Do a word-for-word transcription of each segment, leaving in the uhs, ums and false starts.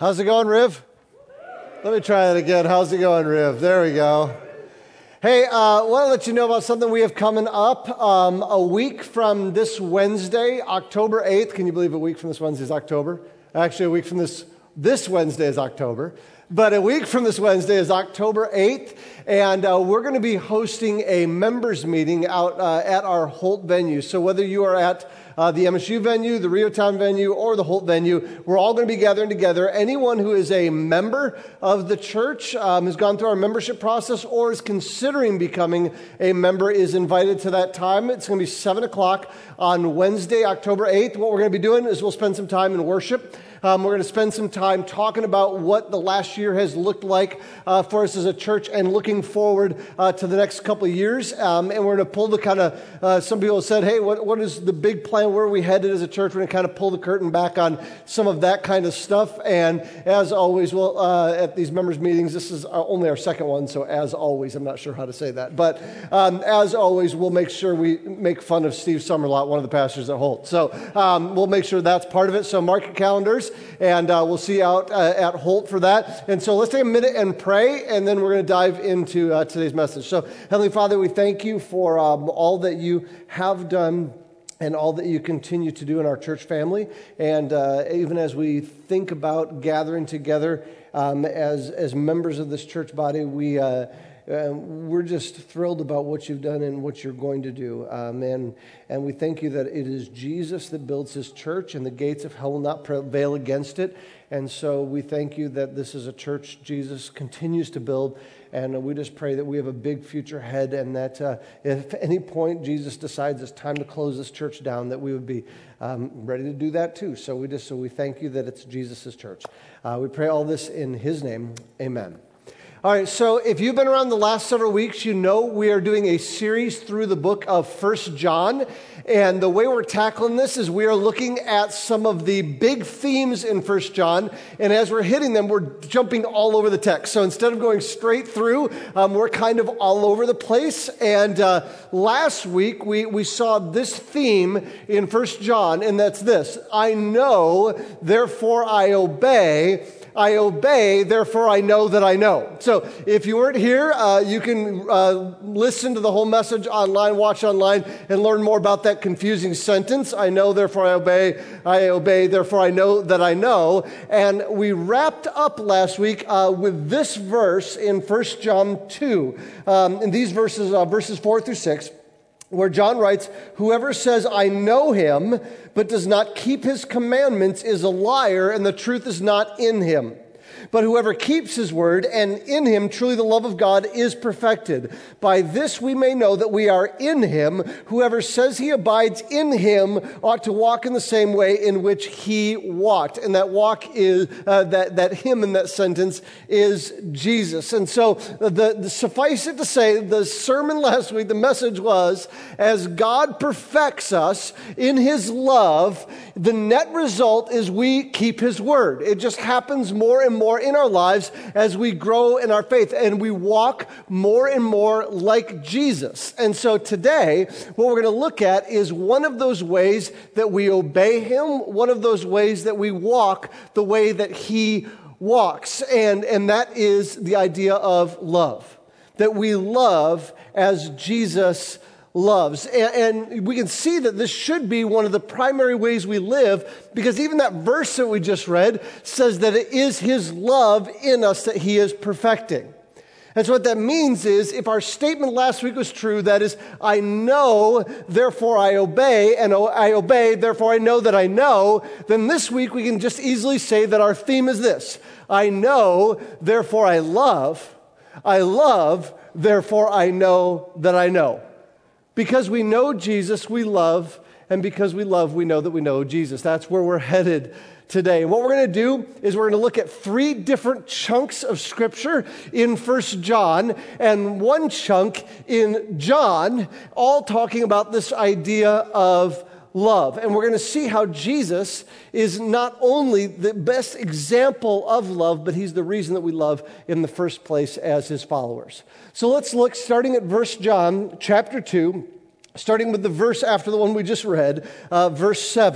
How's it going, Riv? Let me try that again. How's it going, Riv? There we go. Hey, I uh, want to let you know about something we have coming up. Um, a week from this Wednesday, October eighth. Can you believe a week from this Wednesday is October? Actually, a week from this this Wednesday is October. But a week from this Wednesday is October eighth, and uh, we're going to be hosting a members meeting out uh, at our Holt venue. So whether you are at uh, the M S U venue, the Reotown venue, or the Holt venue, we're all going to be gathering together. Anyone who is a member of the church, um, has gone through our membership process, or is considering becoming a member is invited to that time. It's going to be seven o'clock on Wednesday, October eighth. What we're going to be doing is we'll spend some time in worship. Um, we're going to spend some time talking about what the last year has looked like uh, for us as a church and looking forward uh, to the next couple of years. Um, and we're going to pull the kind of, uh, some people have said, hey, what, what is the big plan? Where are we headed as a church? We're going to kind of pull the curtain back on some of that kind of stuff. And as always, we'll, uh, at these members meetings, this is only our second one, so as always, I'm not sure how to say that. But um, as always, we'll make sure we make fun of Steve Summerlot, one of the pastors at Holt. So um, we'll make sure that's part of it. So mark your calendars. And uh, we'll see you out uh, at Holt for that. And so let's take a minute and pray, and then we're going to dive into uh, today's message. So, Heavenly Father, we thank you for um, all that you have done and all that you continue to do in our church family. And uh, even as we think about gathering together um, as, as members of this church body, we... Uh, Uh, we're just thrilled about what you've done and what you're going to do. Um, and, and we thank you that it is Jesus that builds his church, and the gates of hell will not prevail against it. And so we thank you that this is a church Jesus continues to build. And we just pray that we have a big future ahead, and that uh, if at any point Jesus decides it's time to close this church down, that we would be um, ready to do that too. So we just so we thank you that it's Jesus' church. Uh, we pray all this in his name. Amen. All right, so if you've been around the last several weeks, you know we are doing a series through the book of First John. And the way we're tackling this is we are looking at some of the big themes in First John. And as we're hitting them, we're jumping all over the text. So instead of going straight through, um, we're kind of all over the place. And uh, last week, we, we saw this theme in First John, and that's this: I know, therefore I obey. I obey, therefore I know that I know. So if you weren't here, uh, you can uh, listen to the whole message online, watch online, and learn more about that confusing sentence. I know, therefore I obey. I obey, therefore I know that I know. And we wrapped up last week uh, with this verse in First John two. Um, in these verses, uh, verses four through six, where John writes, whoever says, I know him, but does not keep his commandments is a liar, and the truth is not in him. But whoever keeps his word, and in him truly the love of God is perfected. By this we may know that we are in him. Whoever says he abides in him ought to walk in the same way in which he walked. And that walk is, uh, that, that him in that sentence is Jesus. And so the, the suffice it to say, the sermon last week, the message was, as God perfects us in his love, the net result is we keep his word. It just happens more and more in our lives as we grow in our faith and we walk more and more like Jesus. And so today, what we're going to look at is one of those ways that we obey him, one of those ways that we walk the way that he walks. And, and that is the idea of love, that we love as Jesus loves. And, and we can see that this should be one of the primary ways we live, because even that verse that we just read says that it is his love in us that he is perfecting. And so what that means is, if our statement last week was true, that is, I know, therefore I obey, and I obey, therefore I know that I know, then this week we can just easily say that our theme is this: I know, therefore I love, I love, therefore I know that I know. Because we know Jesus, we love, and because we love, we know that we know Jesus. That's where we're headed today. And what we're going to do is we're going to look at three different chunks of Scripture in First John, and one chunk in John, all talking about this idea of love. And we're going to see how Jesus is not only the best example of love, but he's the reason that we love in the first place as his followers. So let's look, starting at First John chapter two, starting with the verse after the one we just read, uh, verse seven.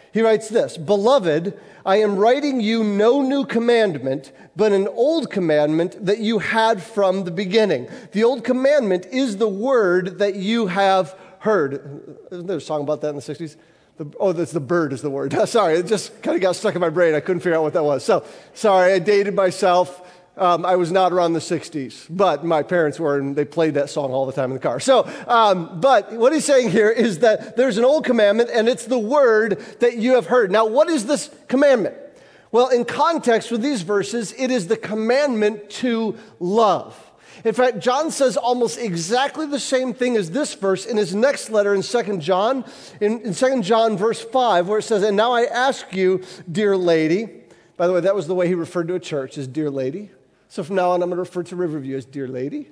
He writes this, "Beloved, I am writing you no new commandment, but an old commandment that you had from the beginning." The old commandment is the word that you have heard. Isn't there a song about that in the sixties? The, oh, that's the bird is the word. Sorry, it just kind of got stuck in my brain. I couldn't figure out what that was. So, sorry, I dated myself. Um, I was not around the sixties, but my parents were, and they played that song all the time in the car. So, um, but what he's saying here is that there's an old commandment, and it's the word that you have heard. Now, what is this commandment? Well, in context with these verses, it is the commandment to love. In fact, John says almost exactly the same thing as this verse in his next letter in Second John, in, in Second John verse five, where it says, "And now I ask you, dear lady," by the way, that was the way he referred to a church, as dear lady. So from now on, I'm going to refer to Riverview as dear lady.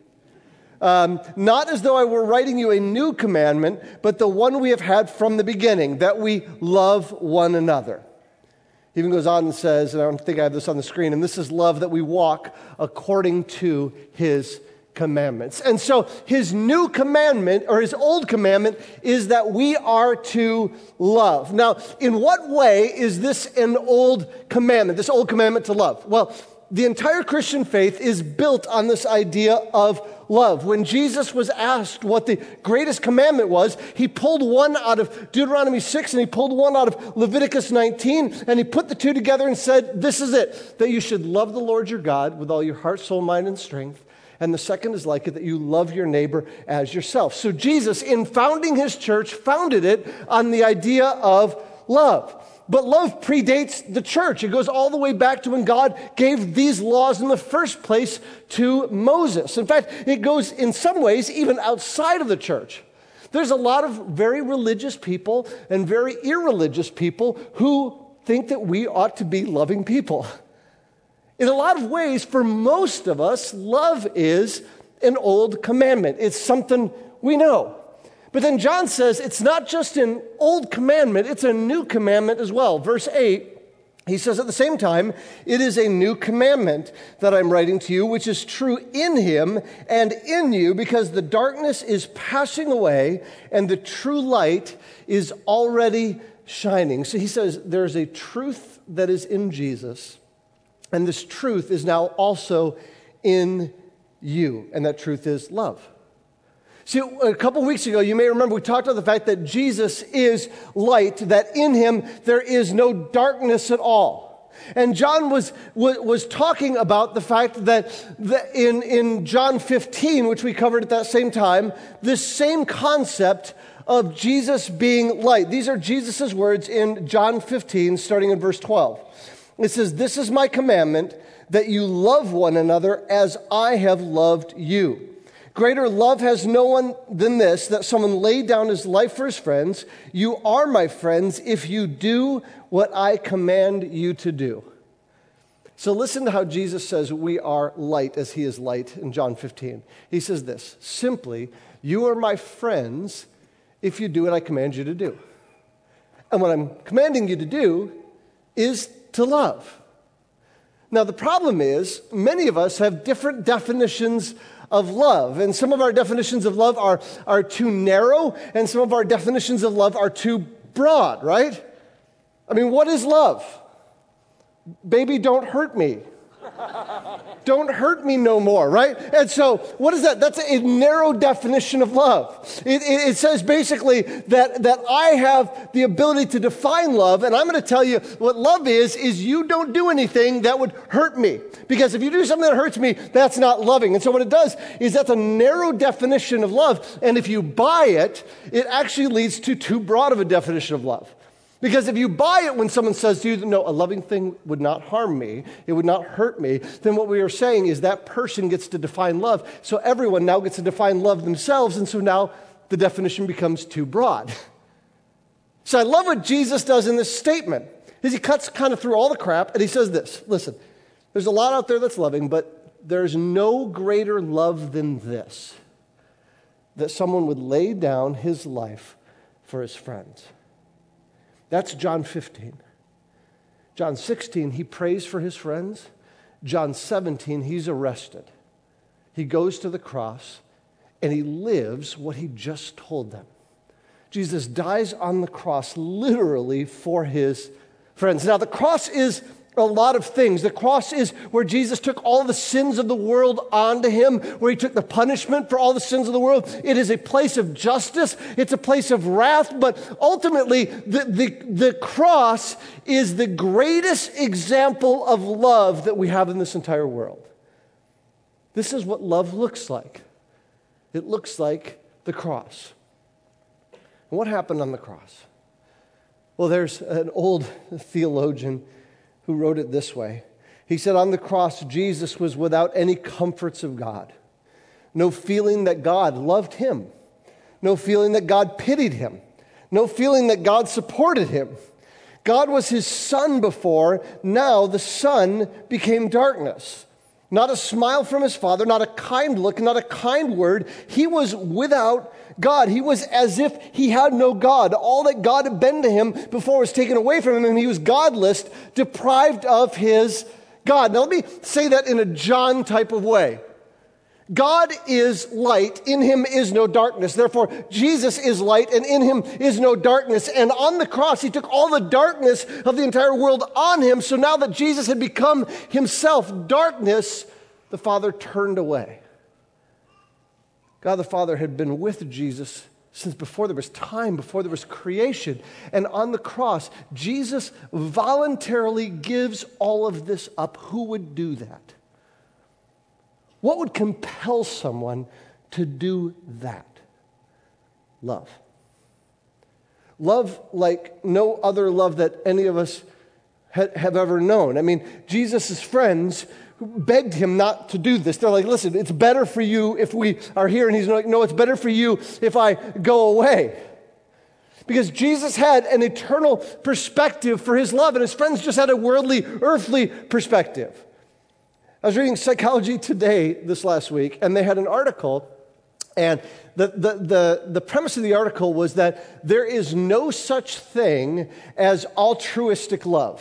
Um, "not as though I were writing you a new commandment, but the one we have had from the beginning, that we love one another." He even goes on and says, and I don't think I have this on the screen, "and this is love, that we walk according to his commandments." And so his new commandment, or his old commandment, is that we are to love. Now, in what way is this an old commandment, this old commandment to love? Well, the entire Christian faith is built on this idea of love. When Jesus was asked what the greatest commandment was, he pulled one out of Deuteronomy six and he pulled one out of Leviticus nineteen, and he put the two together and said, this is it, that you should love the Lord your God with all your heart, soul, mind, and strength. And the second is like it, that you love your neighbor as yourself. So Jesus, in founding his church, founded it on the idea of love. But love predates the church. It goes all the way back to when God gave these laws in the first place to Moses. In fact, it goes in some ways even outside of the church. There's a lot of very religious people and very irreligious people who think that we ought to be loving people. In a lot of ways, for most of us, love is an old commandment. It's something we know. But then John says it's not just an old commandment, it's a new commandment as well. Verse eight, he says at the same time, "It is a new commandment that I'm writing to you, which is true in him and in you, because the darkness is passing away and the true light is already shining." So he says there's a truth that is in Jesus, and this truth is now also in you, and that truth is love. See, a couple weeks ago, you may remember we talked about the fact that Jesus is light, that in him there is no darkness at all. And John was, was, was talking about the fact that, that in, in John fifteen, which we covered at that same time, this same concept of Jesus being light. These are Jesus' words in John fifteen, starting in verse twelve. It says, "This is my commandment, that you love one another as I have loved you. Greater love has no one than this, that someone laid down his life for his friends. You are my friends if you do what I command you to do." So listen to how Jesus says we are light as he is light in John fifteen. He says this, "Simply, you are my friends if you do what I command you to do." And what I'm commanding you to do is to love. Now, the problem is many of us have different definitions of love. And some of our definitions of love are, are too narrow, and some of our definitions of love are too broad, right? I mean, what is love? Baby, don't hurt me. Don't hurt me no more, right? And so what is that? That's a narrow definition of love. It, it, it says basically that, that I have the ability to define love, and I'm going to tell you what love is, is you don't do anything that would hurt me. Because if you do something that hurts me, that's not loving. And so what it does is that's a narrow definition of love, and if you buy it, it actually leads to too broad of a definition of love. Because if you buy it when someone says to you, no, a loving thing would not harm me, it would not hurt me, then what we are saying is that person gets to define love. So everyone now gets to define love themselves, and so now the definition becomes too broad. So I love what Jesus does in this statement, is he cuts kind of through all the crap, and he says this, listen, there's a lot out there that's loving, but there's no greater love than this, that someone would lay down his life for his friends. That's John fifteen. John sixteen, he prays for his friends. John seventeen, he's arrested. He goes to the cross, and he lives what he just told them. Jesus dies on the cross literally for his friends. Now, the cross is a lot of things. The cross is where Jesus took all the sins of the world onto him, where he took the punishment for all the sins of the world. It is a place of justice. It's a place of wrath. But ultimately, the, the, the cross is the greatest example of love that we have in this entire world. This is what love looks like. It looks like the cross. And what happened on the cross? Well, there's an old theologian who wrote it this way. He said, on the cross, Jesus was without any comforts of God. No feeling that God loved him. No feeling that God pitied him. No feeling that God supported him. God was his sun before. Now the sun became darkness. Not a smile from his Father, not a kind look, not a kind word. He was without God. He was as if he had no God. All that God had been to him before was taken away from him, and he was godless, deprived of his God. Now let me say that in a John type of way. God is light, in him is no darkness. Therefore, Jesus is light, and in him is no darkness. And on the cross, he took all the darkness of the entire world on him. So now that Jesus had become himself darkness, the Father turned away. God the Father had been with Jesus since before there was time, before there was creation. And on the cross, Jesus voluntarily gives all of this up. Who would do that? What would compel someone to do that? Love. Love like no other love that any of us ha- have ever known. I mean, Jesus' friends begged him not to do this. They're like, listen, it's better for you if we are here. And he's like, no, it's better for you if I go away. Because Jesus had an eternal perspective for his love, and his friends just had a worldly, earthly perspective. I was reading Psychology Today this last week, and they had an article, and the, the, the, the premise of the article was that there is no such thing as altruistic love.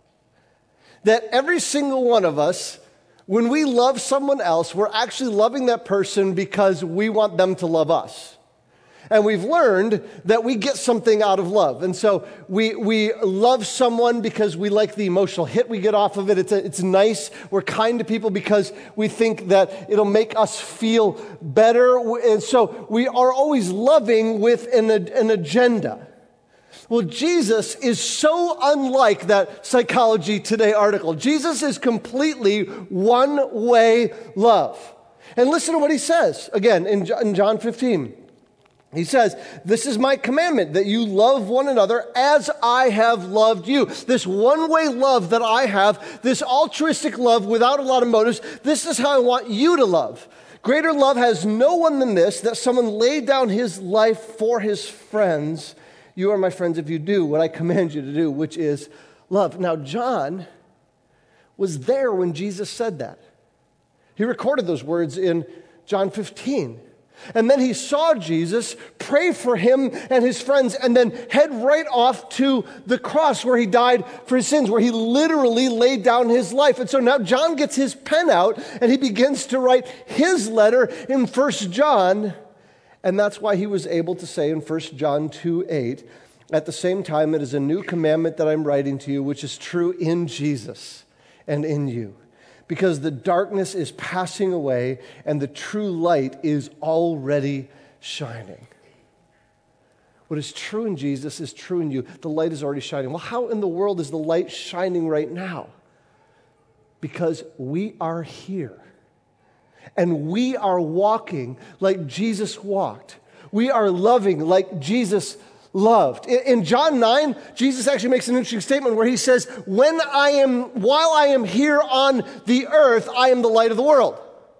That every single one of us, when we love someone else, we're actually loving that person because we want them to love us. And we've learned that we get something out of love. And so we we love someone because we like the emotional hit we get off of it. It's, a, it's nice. We're kind to people because we think that it'll make us feel better. And so we are always loving with an, an agenda. Well, Jesus is so unlike that Psychology Today article. Jesus is completely one-way love. And listen to what he says, again, in, in John fifteen. He says, this is my commandment, that you love one another as I have loved you. This one-way love that I have, this altruistic love without a lot of motives, this is how I want you to love. Greater love has no one than this, that someone laid down his life for his friends. You are my friends if you do what I command you to do, which is love. Now, John was there when Jesus said that. He recorded those words in John fifteen. And then he saw Jesus pray for him and his friends and then head right off to the cross where he died for his sins, where he literally laid down his life. And so now John gets his pen out and he begins to write his letter in First John. And that's why he was able to say in First John two eight, at the same time, it is a new commandment that I'm writing to you, which is true in Jesus and in you. Because the darkness is passing away and the true light is already shining. What is true in Jesus is true in you. The light is already shining. Well, how in the world is the light shining right now? Because we are here. And we are walking like Jesus walked. We are loving like Jesus loved. In John nine, Jesus actually makes an interesting statement where he says, when I am, while I am here on the earth, I am the light of the world.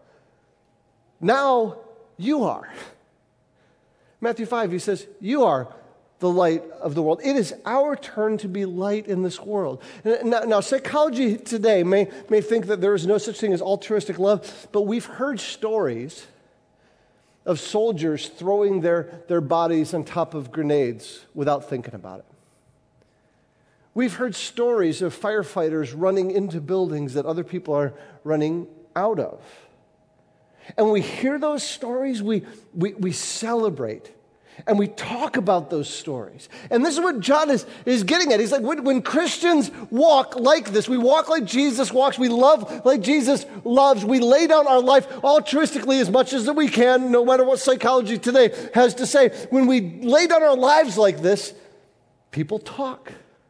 Now you are. Matthew five, he says, you are the light of the world. It is our turn to be light in this world. Now, now Psychology Today may, may think that there is no such thing as altruistic love, but we've heard stories of soldiers throwing their, their bodies on top of grenades without thinking about it. We've heard stories of firefighters running into buildings that other people are running out of. And when we hear those stories, we, we, we celebrate. And we talk about those stories. And this is what John is, is getting at. He's like, when, when Christians walk like this, we walk like Jesus walks, we love like Jesus loves, we lay down our life altruistically as much as that we can, no matter what psychology today has to say. When we lay down our lives like this, people talk.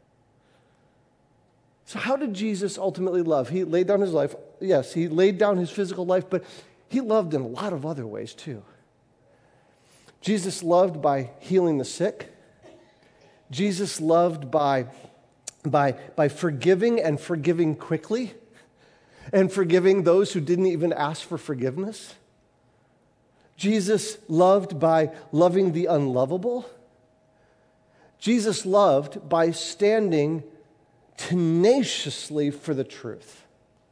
So how did Jesus ultimately love? He laid down his life. Yes, he laid down his physical life, but he loved in a lot of other ways too. Jesus loved by healing the sick. Jesus loved by, by, by forgiving and forgiving quickly and forgiving those who didn't even ask for forgiveness. Jesus loved by loving the unlovable. Jesus loved by standing tenaciously for the truth.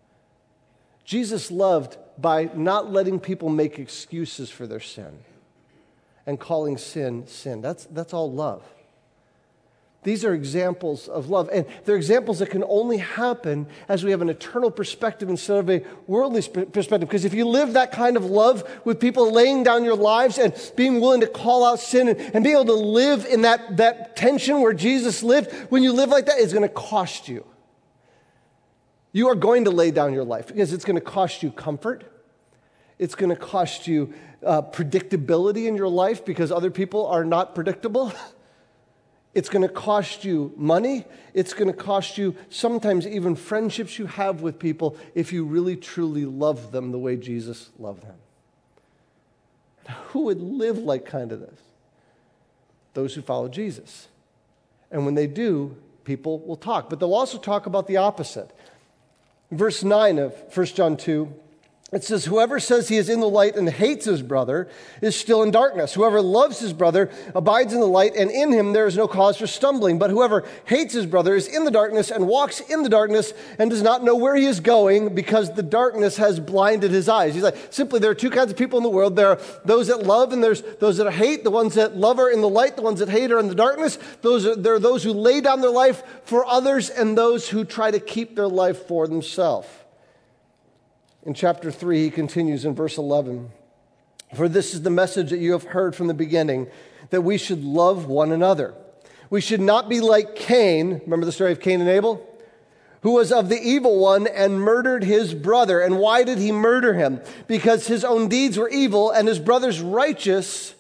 Jesus loved by not letting people make excuses for their sin and calling sin, sin. That's, that's all love. These are examples of love. And they're examples that can only happen as we have an eternal perspective instead of a worldly perspective. Because if you live that kind of love with people laying down your lives and being willing to call out sin and, and being able to live in that, that tension where Jesus lived, when you live like that, it's going to cost you. You are going to lay down your life because it's going to cost you comfort. It's going to cost you uh, predictability in your life because other people are not predictable. It's going to cost you money. It's going to cost you sometimes even friendships you have with people if you really truly love them the way Jesus loved them. Now, who would live like kind of this? Those who follow Jesus. And when they do, people will talk. But they'll also talk about the opposite. Verse nine of First John two, it says, whoever says he is in the light and hates his brother is still in darkness. Whoever loves his brother abides in the light, and in him there is no cause for stumbling. But whoever hates his brother is in the darkness and walks in the darkness and does not know where he is going because the darkness has blinded his eyes. He's like, simply, there are two kinds of people in the world. There are those that love and there's those that hate. The ones that love are in the light. The ones that hate are in the darkness. Those are, there are those who lay down their life for others and those who try to keep their life for themselves. In chapter three, he continues in verse eleven. For this is the message that you have heard from the beginning, that we should love one another. We should not be like Cain. Remember the story of Cain and Abel? Who was of the evil one and murdered his brother. And why did he murder him? Because his own deeds were evil and his brother's righteous.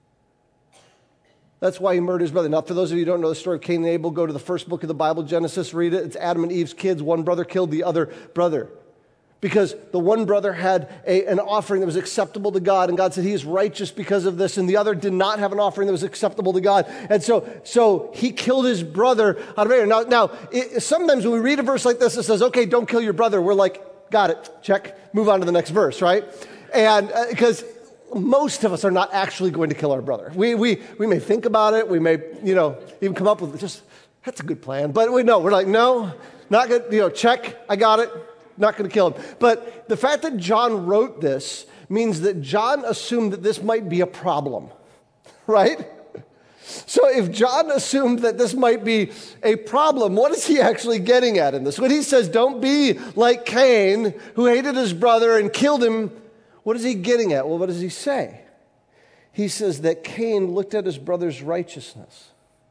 That's why he murdered his brother. Now, for those of you who don't know the story of Cain and Abel, go to the first book of the Bible, Genesis, read it. It's Adam and Eve's kids. One brother killed the other brother. Because the one brother had a, an offering that was acceptable to God, and God said he is righteous because of this, and the other did not have an offering that was acceptable to God. And so so he killed his brother out of anger. Now, now it, sometimes when we read a verse like this, it says, okay, don't kill your brother. We're like, got it, check, move on to the next verse, right? And uh, because most of us are not actually going to kill our brother. We, we, we may think about it. We may, you know, even come up with just, that's a good plan. But we know, we're like, no, not good, you know, check, I got it. Not going to kill him. But the fact that John wrote this means that John assumed that this might be a problem, right? So if John assumed that this might be a problem, what is he actually getting at in this? When he says, don't be like Cain, who hated his brother and killed him, what is he getting at? Well, what does he say? He says that Cain looked at his brother's righteousness.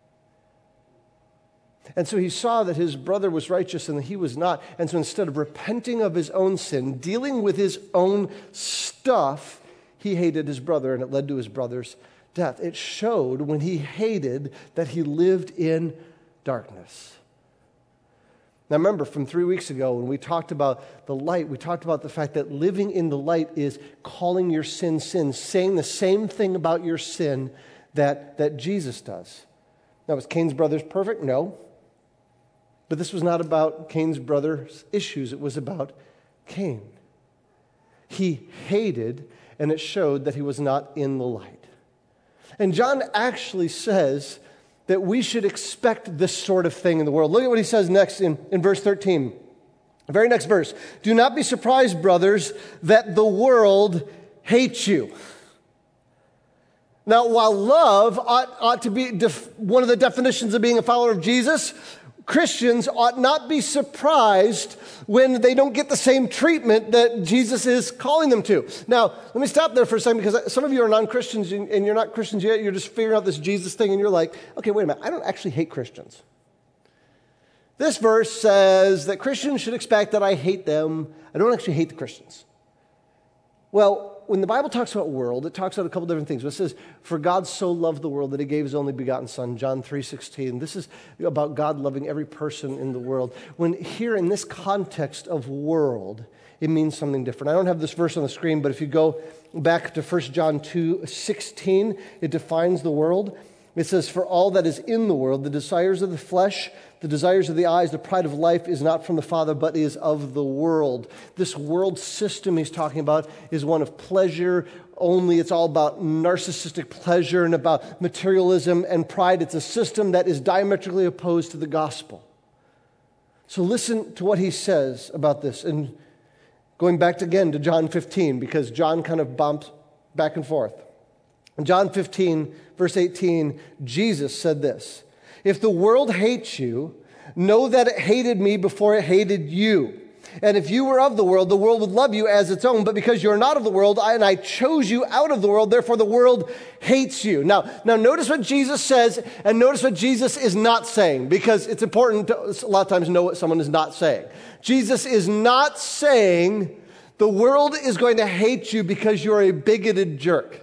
And so he saw that his brother was righteous and that he was not. And so instead of repenting of his own sin, dealing with his own stuff, he hated his brother, and it led to his brother's death. It showed when he hated that he lived in darkness. Now remember, from three weeks ago when we talked about the light, we talked about the fact that living in the light is calling your sin sin, saying the same thing about your sin that, that Jesus does. Now, was Cain's brother perfect? No. But this was not about Cain's brother's issues. It was about Cain. He hated, and it showed that he was not in the light. And John actually says that we should expect this sort of thing in the world. Look at what he says next in, in verse thirteen. The very next verse. Do not be surprised, brothers, that the world hates you. Now, while love ought, ought to be def- one of the definitions of being a follower of Jesus, Christians ought not be surprised when they don't get the same treatment that Jesus is calling them to. Now, let me stop there for a second, because some of you are non-Christians and you're not Christians yet. You're just figuring out this Jesus thing and you're like, okay, wait a minute. I don't actually hate Christians. This verse says that Christians should expect that I hate them. I don't actually hate the Christians. Well, when the Bible talks about world, it talks about a couple different things. It says, for God so loved the world that he gave his only begotten son, John three sixteen. This is about God loving every person in the world. When here in this context of world, it means something different. I don't have this verse on the screen, but if you go back to First John two sixteen, it defines the world. It says, for all that is in the world, the desires of the flesh, the desires of the eyes, the pride of life is not from the Father, but is of the world. This world system he's talking about is one of pleasure only. It's all about narcissistic pleasure and about materialism and pride. It's a system that is diametrically opposed to the gospel. So listen to what he says about this. And going back again to John fifteen, because John kind of bumps back and forth. In John fifteen, verse eighteen, Jesus said this, if the world hates you, know that it hated me before it hated you. And if you were of the world, the world would love you as its own. But because you're not of the world, I, and I chose you out of the world, therefore the world hates you. Now, now notice what Jesus says, and notice what Jesus is not saying, because it's important to a lot of times know what someone is not saying. Jesus is not saying the world is going to hate you because you're a bigoted jerk.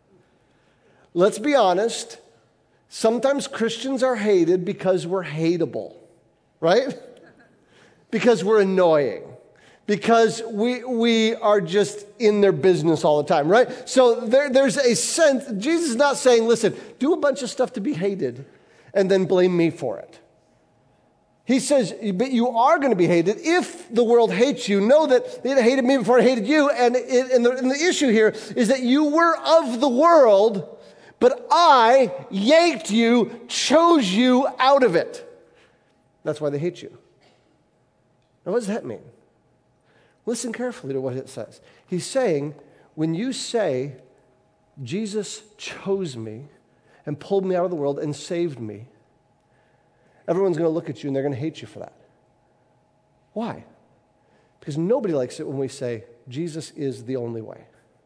Let's be honest. Sometimes Christians are hated because we're hateable, right? Because we're annoying. Because we we are just in their business all the time, right? So there, there's a sense, Jesus is not saying, listen, do a bunch of stuff to be hated and then blame me for it. He says, but you are going to be hated. If the world hates you, know that it hated me before it hated you. And, it, and, the, and the issue here is that you were of the world, but I yanked you, chose you out of it. That's why they hate you. Now, what does that mean? Listen carefully to what it says. He's saying, when you say, Jesus chose me and pulled me out of the world and saved me, everyone's going to look at you and they're going to hate you for that. Why? Because nobody likes it when we say, Jesus is the only way.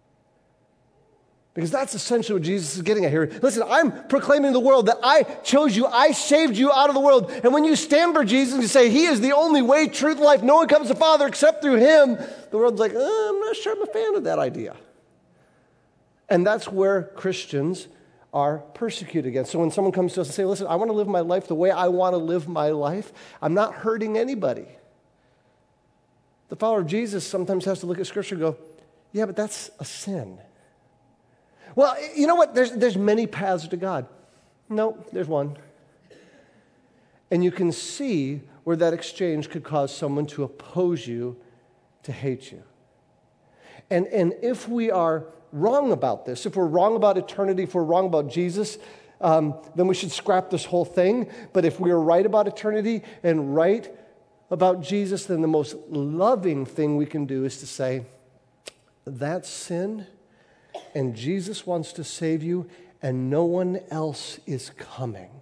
Because that's essentially what Jesus is getting at here. Listen, I'm proclaiming to the world that I chose you, I saved you out of the world. And when you stand for Jesus and you say, he is the only way, truth, life, no one comes to the Father except through him, the world's like, oh, I'm not sure I'm a fan of that idea. And that's where Christians are persecuted against. So when someone comes to us and say, listen, I want to live my life the way I want to live my life, I'm not hurting anybody. The follower of Jesus sometimes has to look at Scripture and go, yeah, but that's a sin. Well, you know what? There's, there's many paths to God. No, there's one. And you can see where that exchange could cause someone to oppose you, to hate you. And, and if we are wrong about this, if we're wrong about eternity, if we're wrong about Jesus, um, then we should scrap this whole thing. But if we are right about eternity and right about Jesus, then the most loving thing we can do is to say, that's sin, and Jesus wants to save you, and no one else is coming.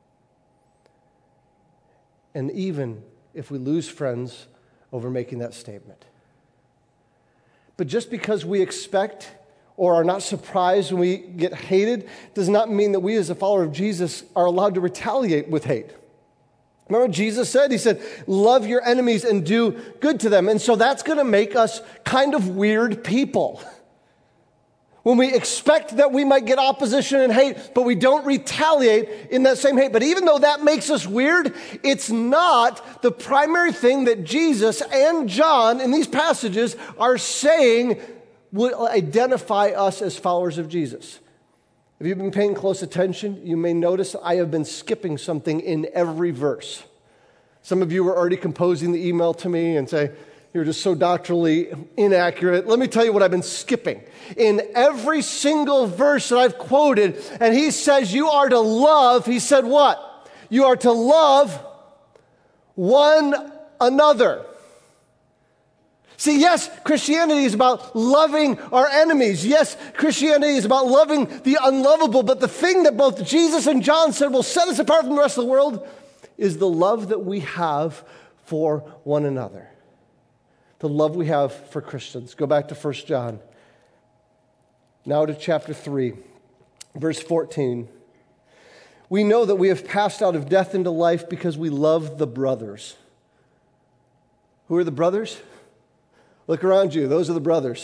And even if we lose friends over making that statement. But just because we expect or are not surprised when we get hated does not mean that we as a follower of Jesus are allowed to retaliate with hate. Remember what Jesus said? He said, love your enemies and do good to them. And so that's going to make us kind of weird people. When we expect that we might get opposition and hate, but we don't retaliate in that same hate. But even though that makes us weird, it's not the primary thing that Jesus and John in these passages are saying will identify us as followers of Jesus. If you've been paying close attention, you may notice I have been skipping something in every verse. Some of you were already composing the email to me and say, you're just so doctrinally inaccurate. Let me tell you what I've been skipping. In every single verse that I've quoted, and he says you are to love, he said what? You are to love one another. See, yes, Christianity is about loving our enemies. Yes, Christianity is about loving the unlovable. But the thing that both Jesus and John said will set us apart from the rest of the world is the love that we have for one another. The love we have for Christians. Go back to First John. Now to chapter three, verse fourteen. We know that we have passed out of death into life because we love the brothers. Who are the brothers? Look around you. Those are the brothers.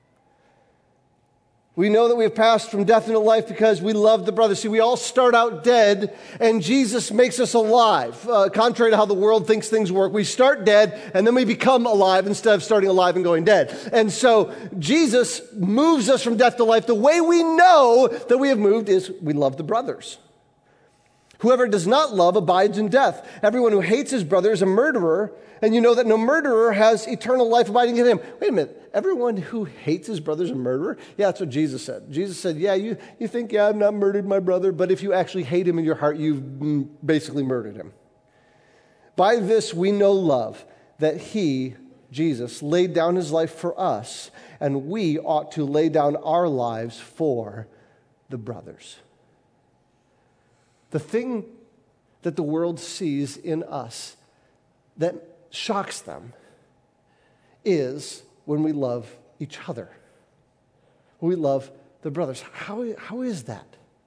We know that we have passed from death into life because we love the brothers. See, we all start out dead, and Jesus makes us alive. Uh, contrary to how the world thinks things work, we start dead, and then we become alive instead of starting alive and going dead. And so Jesus moves us from death to life. The way we know that we have moved is we love the brothers. Whoever does not love abides in death. Everyone who hates his brother is a murderer, and you know that no murderer has eternal life abiding in him. Wait a minute. Everyone who hates his brother is a murderer? Yeah, that's what Jesus said. Jesus said, yeah, you, you think, yeah, I've not murdered my brother, but if you actually hate him in your heart, you've basically murdered him. By this we know love, that he, Jesus, laid down his life for us, and we ought to lay down our lives for the brothers. The thing that the world sees in us that shocks them is when we love each other. When we love the brothers. How, how is that?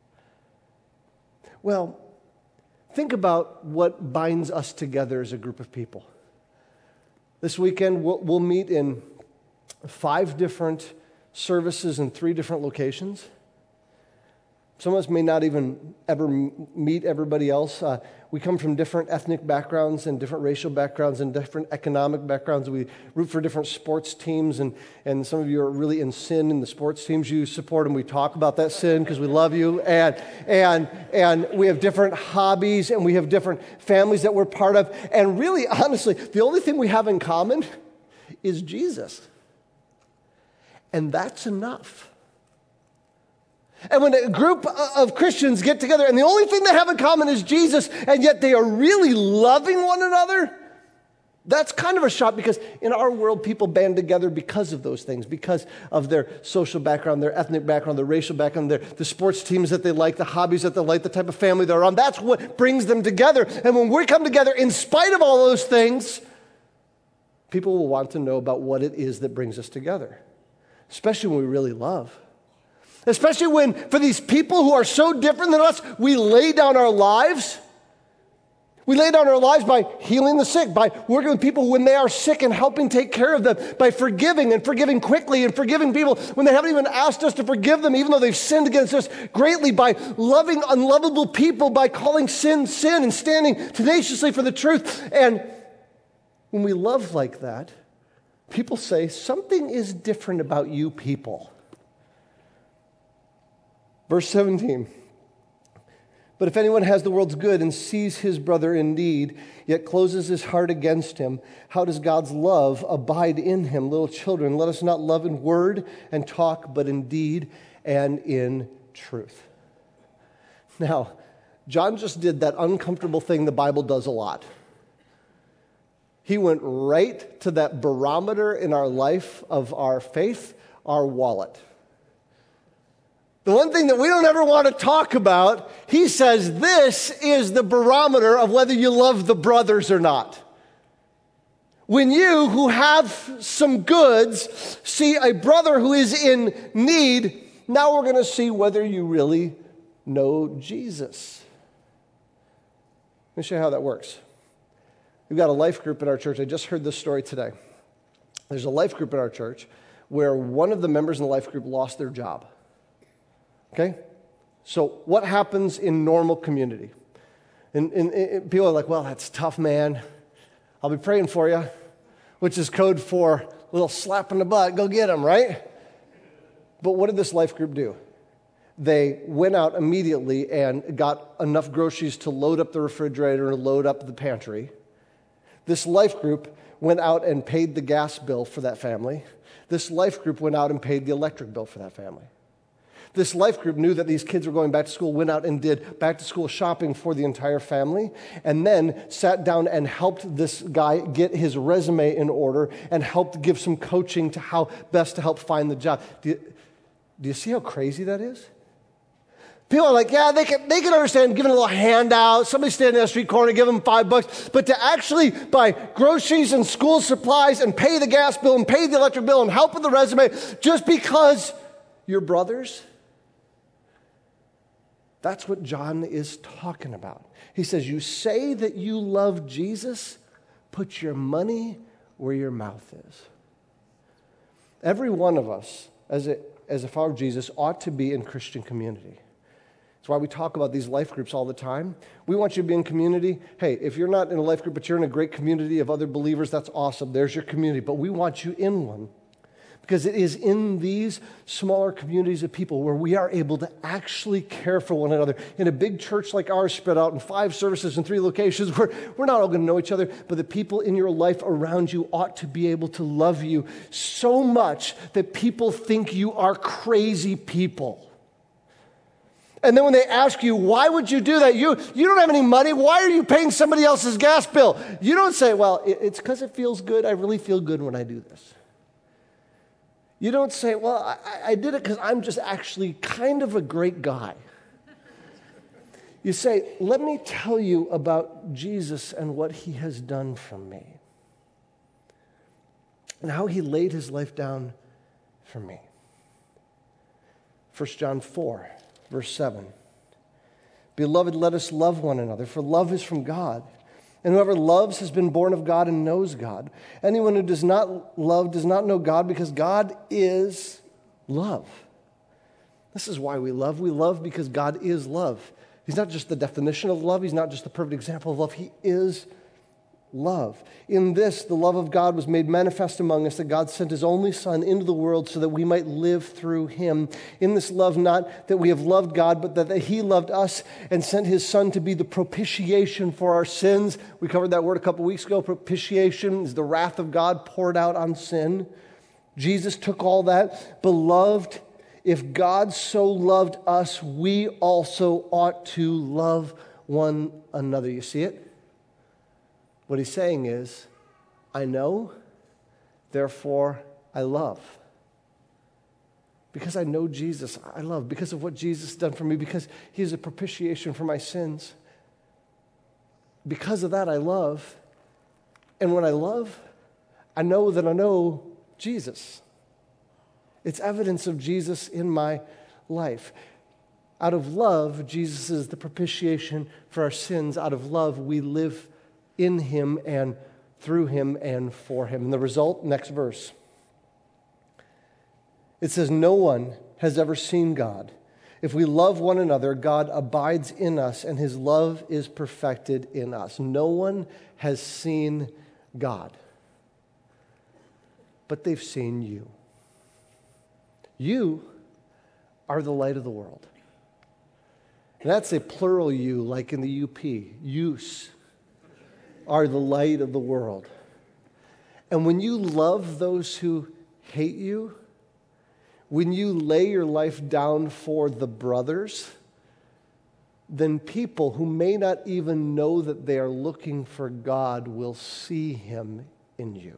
Well, think about what binds us together as a group of people. This weekend, we'll, we'll meet in five different services in three different locations. Some of us may not even ever meet everybody else. Uh, we come from different ethnic backgrounds and different racial backgrounds and different economic backgrounds. We root for different sports teams, and, and some of you are really in sin in the sports teams you support, and we talk about that sin because we love you. And, and, and we have different hobbies, and we have different families that we're part of. And really, honestly, the only thing we have in common is Jesus. And that's enough. And when a group of Christians get together and the only thing they have in common is Jesus, and yet they are really loving one another, that's kind of a shock, because in our world, people band together because of those things, because of their social background, their ethnic background, their racial background, their, the sports teams that they like, the hobbies that they like, the type of family they're on. That's what brings them together. And when we come together, in spite of all those things, people will want to know about what it is that brings us together, especially when we really love. Especially when, for these people who are so different than us, we lay down our lives. We lay down our lives by healing the sick, by working with people when they are sick and helping take care of them, by forgiving and forgiving quickly and forgiving people when they haven't even asked us to forgive them, even though they've sinned against us greatly, by loving unlovable people, by calling sin, sin, and standing tenaciously for the truth. And when we love like that, people say, something is different about you people. Verse seventeen, but if anyone has the world's good and sees his brother in need, yet closes his heart against him, how does God's love abide in him? Little children, let us not love in word and talk, but in deed and in truth. Now, John just did that uncomfortable thing the Bible does a lot. He went right to that barometer in our life of our faith, our wallet. The one thing that we don't ever want to talk about, he says this is the barometer of whether you love the brothers or not. When you, who have some goods, see a brother who is in need, now we're going to see whether you really know Jesus. Let me show you how that works. We've got a life group in our church. I just heard this story today. There's a life group in our church where one of the members in the life group lost their job. Okay? So what happens in normal community? And, and, and people are like, well, that's tough, man. I'll be praying for you, which is code for a little slap in the butt. Go get them, right? But what did this life group do? They went out immediately and got enough groceries to load up the refrigerator and load up the pantry. This life group went out and paid the gas bill for that family. This life group went out and paid the electric bill for that family. This life group knew that these kids were going back to school, went out and did back-to-school shopping for the entire family, and then sat down and helped this guy get his resume in order and helped give some coaching to how best to help find the job. Do you, do you see how crazy that is? People are like, yeah, they can, they can understand giving a little handout, somebody standing on the street corner, give them five bucks, but to actually buy groceries and school supplies and pay the gas bill and pay the electric bill and help with the resume just because you're brothers, that's what John is talking about. He says, you say that you love Jesus, put your money where your mouth is. Every one of us, as a, as a follower of Jesus, ought to be in Christian community. That's why we talk about these life groups all the time. We want you to be in community. Hey, if you're not in a life group, but you're in a great community of other believers, that's awesome. There's your community. But we want you in one. Because it is in these smaller communities of people where we are able to actually care for one another. In a big church like ours, spread out in five services in three locations, where we're not all going to know each other, but the people in your life around you ought to be able to love you so much that people think you are crazy people. And then when they ask you, why would you do that? You, you don't have any money. Why are you paying somebody else's gas bill? You don't say, well, it's because it feels good. I really feel good when I do this. You don't say, well, I, I did it because I'm just actually kind of a great guy. You say, let me tell you about Jesus and what he has done for me. And how he laid his life down for me. First John four, verse seven. Beloved, let us love one another, for love is from God. And whoever loves has been born of God and knows God. Anyone who does not love does not know God, because God is love. This is why we love. We love because God is love. He's not just the definition of love. He's not just the perfect example of love. He is love. In this, the love of God was made manifest among us, that God sent his only Son into the world so that we might live through him. In this love, not that we have loved God, but that he loved us and sent his Son to be the propitiation for our sins. We covered that word a couple weeks ago. Propitiation is the wrath of God poured out on sin. Jesus took all that. Beloved, if God so loved us, we also ought to love one another. You see it? What he's saying is, I know, therefore I love. Because I know Jesus, I love. Because of what Jesus has done for me, because he is a propitiation for my sins. Because of that, I love. And when I love, I know that I know Jesus. It's evidence of Jesus in my life. Out of love, Jesus is the propitiation for our sins. Out of love, we live in him and through him and for him. And the result, next verse. It says, no one has ever seen God. If we love one another, God abides in us and his love is perfected in us. No one has seen God, but they've seen you. You are the light of the world. And that's a plural you, like in the U P, use. Are the light of the world. And when you love those who hate you, when you lay your life down for the brothers, then people who may not even know that they are looking for God will see him in you.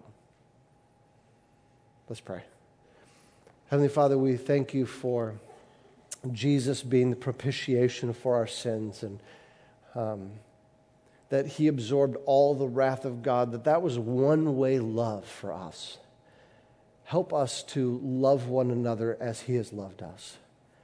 Let's pray. Heavenly Father, we thank you for Jesus being the propitiation for our sins, and um, that he absorbed all the wrath of God, that that was one-way love for us. Help us to love one another as he has loved us.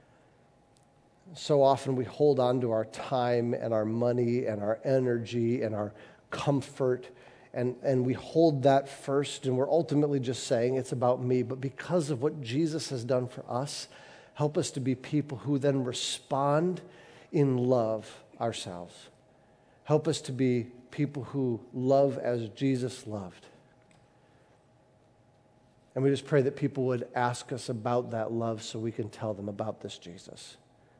So often we hold on to our time and our money and our energy and our comfort, and, and we hold that first, and we're ultimately just saying it's about me. But because of what Jesus has done for us, help us to be people who then respond in love ourselves. Help us to be people who love as Jesus loved. And we just pray that people would ask us about that love so we can tell them about this Jesus.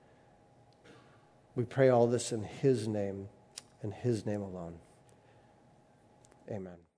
We pray all this in his name and his name alone. Amen.